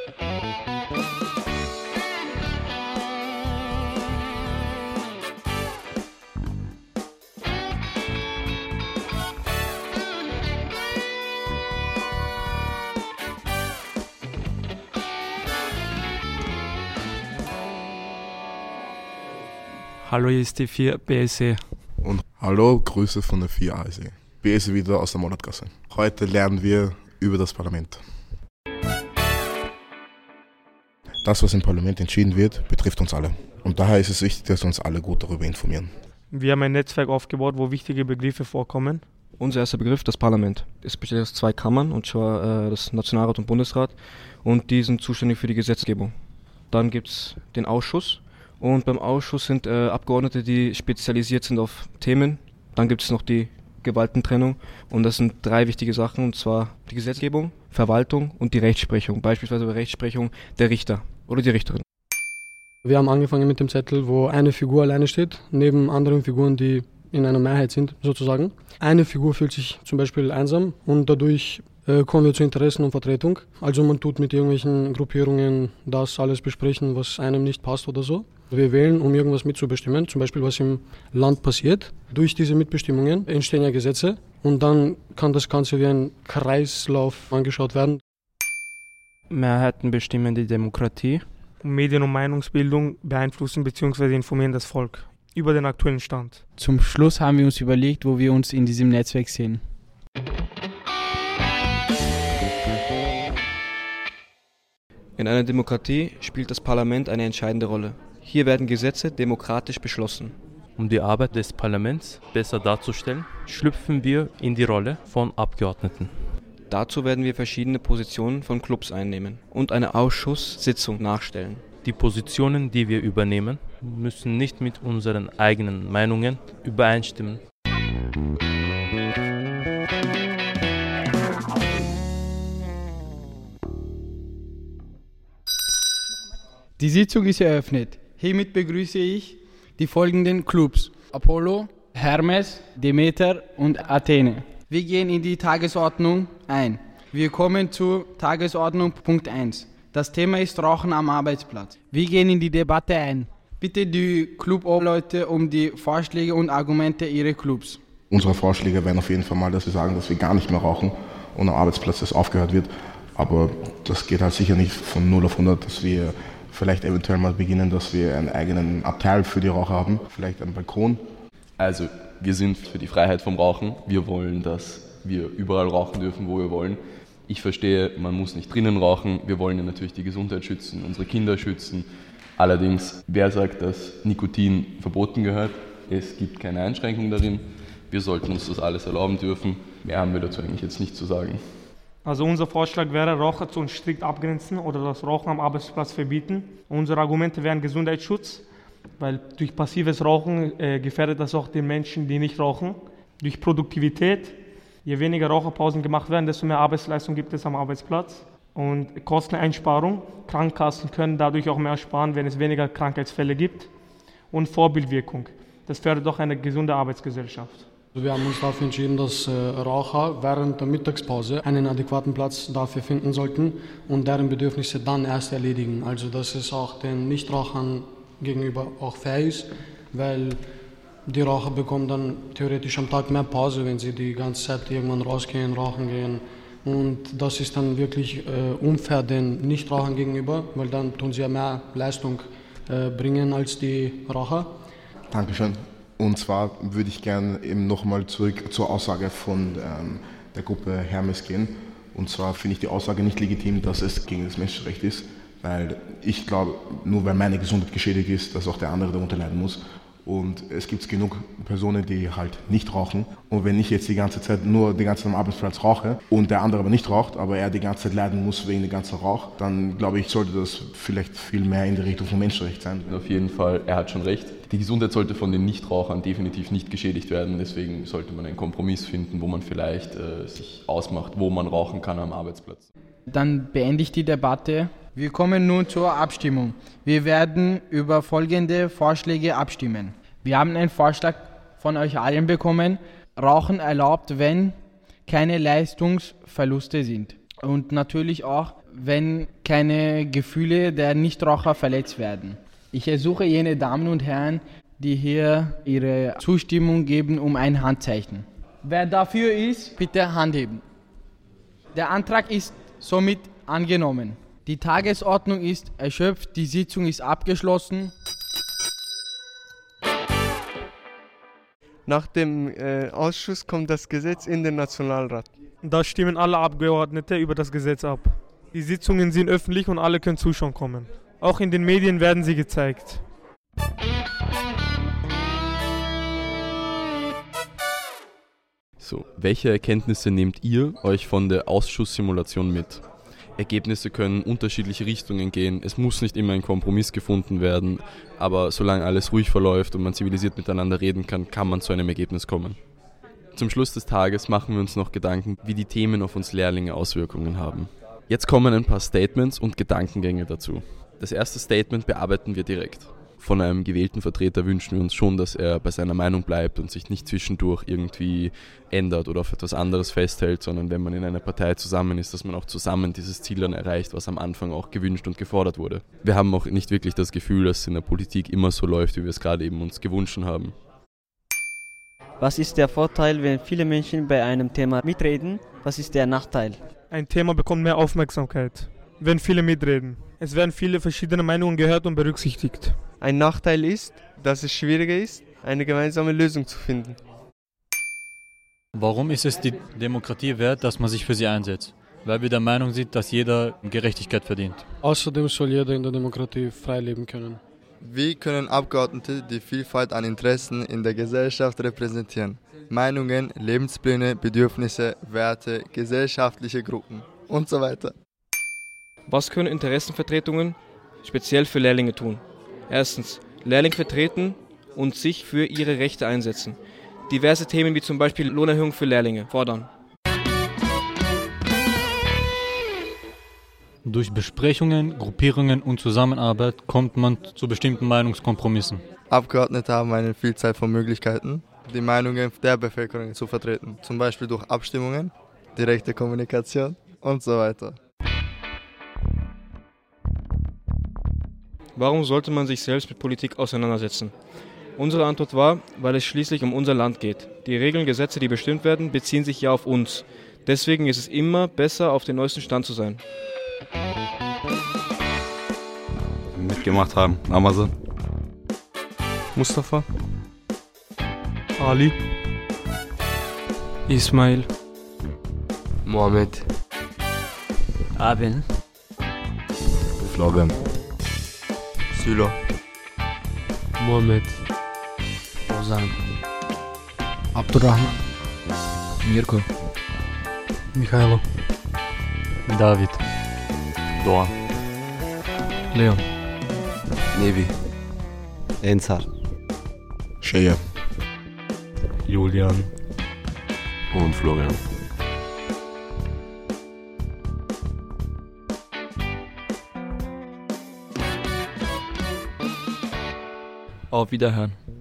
Hallo, hier ist die 4 BSE. Und hallo, Grüße von der 4 ASE. BSE wieder aus der Monatgasse. Heute lernen wir über das Parlament. Das, was im Parlament entschieden wird, betrifft uns alle. Und daher ist es wichtig, dass wir uns alle gut darüber informieren. Wir haben ein Netzwerk aufgebaut, wo wichtige Begriffe vorkommen. Unser erster Begriff, das Parlament. Es besteht aus 2 Kammern, und zwar das Nationalrat und Bundesrat. Und die sind zuständig für die Gesetzgebung. Dann gibt es den Ausschuss. Und beim Ausschuss sind Abgeordnete, die spezialisiert sind auf Themen. Dann gibt es noch die Gewaltentrennung. Und das sind 3 wichtige Sachen, und zwar die Gesetzgebung, Verwaltung und die Rechtsprechung. Beispielsweise bei Rechtsprechung der Richter oder die Richterin. Wir haben angefangen mit dem Zettel, wo eine Figur alleine steht, neben anderen Figuren, die in einer Mehrheit sind, sozusagen. Eine Figur fühlt sich zum Beispiel einsam und dadurch kommen wir zu Interessen und Vertretung. Also man tut mit irgendwelchen Gruppierungen das alles besprechen, was einem nicht passt oder so. Wir wählen, um irgendwas mitzubestimmen, zum Beispiel was im Land passiert. Durch diese Mitbestimmungen entstehen ja Gesetze und dann kann das Ganze wie ein Kreislauf angeschaut werden. Mehrheiten bestimmen die Demokratie. Medien- und Meinungsbildung beeinflussen bzw. informieren das Volk über den aktuellen Stand. Zum Schluss haben wir uns überlegt, wo wir uns in diesem Netzwerk sehen. In einer Demokratie spielt das Parlament eine entscheidende Rolle. Hier werden Gesetze demokratisch beschlossen. Um die Arbeit des Parlaments besser darzustellen, schlüpfen wir in die Rolle von Abgeordneten. Dazu werden wir verschiedene Positionen von Clubs einnehmen und eine Ausschusssitzung nachstellen. Die Positionen, die wir übernehmen, müssen nicht mit unseren eigenen Meinungen übereinstimmen. Die Sitzung ist eröffnet. Hiermit begrüße ich die folgenden Clubs: Apollo, Hermes, Demeter und Athene. Wir gehen in die Tagesordnung ein. Wir kommen zu Tagesordnung Punkt 1. Das Thema ist Rauchen am Arbeitsplatz. Wir gehen in die Debatte ein. Bitte die Club-Obleute um die Vorschläge und Argumente ihrer Clubs. Unsere Vorschläge wären auf jeden Fall mal, dass wir sagen, dass wir gar nicht mehr rauchen und am Arbeitsplatz das aufgehört wird. Aber das geht halt sicher nicht von 0 auf 100, dass wir vielleicht eventuell mal beginnen, dass wir einen eigenen Abteil für die Raucher haben, vielleicht einen Balkon. Also wir sind für die Freiheit vom Rauchen. Wir wollen, dass wir überall rauchen dürfen, wo wir wollen. Ich verstehe, man muss nicht drinnen rauchen. Wir wollen ja natürlich die Gesundheit schützen, unsere Kinder schützen. Allerdings, wer sagt, dass Nikotin verboten gehört? Es gibt keine Einschränkung darin. Wir sollten uns das alles erlauben dürfen. Mehr haben wir dazu eigentlich jetzt nicht zu sagen. Also unser Vorschlag wäre, Raucher zu uns strikt abgrenzen oder das Rauchen am Arbeitsplatz verbieten. Unsere Argumente wären Gesundheitsschutz, weil durch passives Rauchen gefährdet das auch den Menschen, die nicht rauchen. Durch Produktivität, je weniger Raucherpausen gemacht werden, desto mehr Arbeitsleistung gibt es am Arbeitsplatz. Und Kosteneinsparung, Krankenkassen können dadurch auch mehr sparen, wenn es weniger Krankheitsfälle gibt. Und Vorbildwirkung, das fördert doch eine gesunde Arbeitsgesellschaft. Wir haben uns dafür entschieden, dass Raucher während der Mittagspause einen adäquaten Platz dafür finden sollten und deren Bedürfnisse dann erst erledigen. Also dass es auch den Nichtrauchern gegenüber auch fair ist, weil die Raucher bekommen dann theoretisch am Tag mehr Pause, wenn sie die ganze Zeit irgendwann rausgehen, rauchen gehen. Und das ist dann wirklich unfair den Nichtrauchern gegenüber, weil dann tun sie ja mehr Leistung bringen als die Raucher. Dankeschön. Und zwar würde ich gerne eben nochmal zurück zur Aussage von der Gruppe Hermes gehen. Und zwar finde ich die Aussage nicht legitim, dass es gegen das Menschenrecht ist, weil ich glaube, nur weil meine Gesundheit geschädigt ist, dass auch der andere darunter leiden muss. Und es gibt genug Personen, die halt nicht rauchen. Und wenn ich jetzt die ganze Zeit am Arbeitsplatz rauche und der andere aber nicht raucht, aber er die ganze Zeit leiden muss wegen dem ganzen Rauch, dann glaube ich, sollte das vielleicht viel mehr in die Richtung von Menschenrecht sein. Auf jeden Fall, er hat schon recht. Die Gesundheit sollte von den Nichtrauchern definitiv nicht geschädigt werden. Deswegen sollte man einen Kompromiss finden, wo man vielleicht sich ausmacht, wo man rauchen kann am Arbeitsplatz. Dann beende ich die Debatte. Wir kommen nun zur Abstimmung. Wir werden über folgende Vorschläge abstimmen. Wir haben einen Vorschlag von euch allen bekommen. Rauchen erlaubt, wenn keine Leistungsverluste sind. Und natürlich auch, wenn keine Gefühle der Nichtraucher verletzt werden. Ich ersuche jene Damen und Herren, die hier ihre Zustimmung geben, um ein Handzeichen. Wer dafür ist, bitte Hand heben. Der Antrag ist somit angenommen. Die Tagesordnung ist erschöpft, die Sitzung ist abgeschlossen. Nach dem Ausschuss kommt das Gesetz in den Nationalrat. Da stimmen alle Abgeordnete über das Gesetz ab. Die Sitzungen sind öffentlich und alle können zuschauen kommen. Auch in den Medien werden sie gezeigt. So, welche Erkenntnisse nehmt ihr euch von der Ausschusssimulation mit? Ergebnisse können unterschiedliche Richtungen gehen. Es muss nicht immer ein Kompromiss gefunden werden, aber solange alles ruhig verläuft und man zivilisiert miteinander reden kann, kann man zu einem Ergebnis kommen. Zum Schluss des Tages machen wir uns noch Gedanken, wie die Themen auf uns Lehrlinge Auswirkungen haben. Jetzt kommen ein paar Statements und Gedankengänge dazu. Das erste Statement bearbeiten wir direkt. Von einem gewählten Vertreter wünschen wir uns schon, dass er bei seiner Meinung bleibt und sich nicht zwischendurch irgendwie ändert oder auf etwas anderes festhält, sondern wenn man in einer Partei zusammen ist, dass man auch zusammen dieses Ziel dann erreicht, was am Anfang auch gewünscht und gefordert wurde. Wir haben auch nicht wirklich das Gefühl, dass es in der Politik immer so läuft, wie wir es gerade eben uns gewünscht haben. Was ist der Vorteil, wenn viele Menschen bei einem Thema mitreden? Was ist der Nachteil? Ein Thema bekommt mehr Aufmerksamkeit, wenn viele mitreden. Es werden viele verschiedene Meinungen gehört und berücksichtigt. Ein Nachteil ist, dass es schwieriger ist, eine gemeinsame Lösung zu finden. Warum ist es die Demokratie wert, dass man sich für sie einsetzt? Weil wir der Meinung sind, dass jeder Gerechtigkeit verdient. Außerdem soll jeder in der Demokratie frei leben können. Wie können Abgeordnete die Vielfalt an Interessen in der Gesellschaft repräsentieren? Meinungen, Lebenspläne, Bedürfnisse, Werte, gesellschaftliche Gruppen und so weiter. Was können Interessenvertretungen speziell für Lehrlinge tun? Erstens, Lehrlinge vertreten und sich für ihre Rechte einsetzen. Diverse Themen wie zum Beispiel Lohnerhöhung für Lehrlinge fordern. Durch Besprechungen, Gruppierungen und Zusammenarbeit kommt man zu bestimmten Meinungskompromissen. Abgeordnete haben eine Vielzahl von Möglichkeiten, die Meinungen der Bevölkerung zu vertreten. Zum Beispiel durch Abstimmungen, direkte Kommunikation und so weiter. Warum sollte man sich selbst mit Politik auseinandersetzen? Unsere Antwort war, weil es schließlich um unser Land geht. Die Regeln, Gesetze, die bestimmt werden, beziehen sich ja auf uns. Deswegen ist es immer besser, auf dem neuesten Stand zu sein. Mitgemacht haben. Amazon. Mustafa. Ali. Ismail. Mohammed. Abin. Florian. Sülo. Mohammed. Ozan. Abdurrahman. Mirko. Michailo. David. Doan. Leon. Nevi. Ensar. Shea. Julian. Und Florian. Auf Wiederhören.